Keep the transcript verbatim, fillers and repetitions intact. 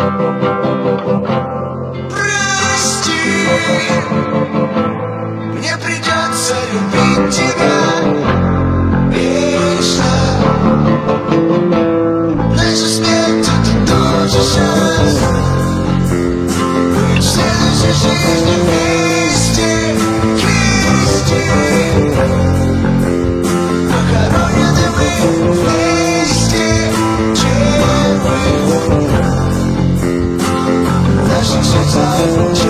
Прости, мне придется любить тебя вечно. Наш успех это тоже шанс быть в следующей жизни вместе, вместе. Похоронены мы вместе, чем мы в наших сердцах.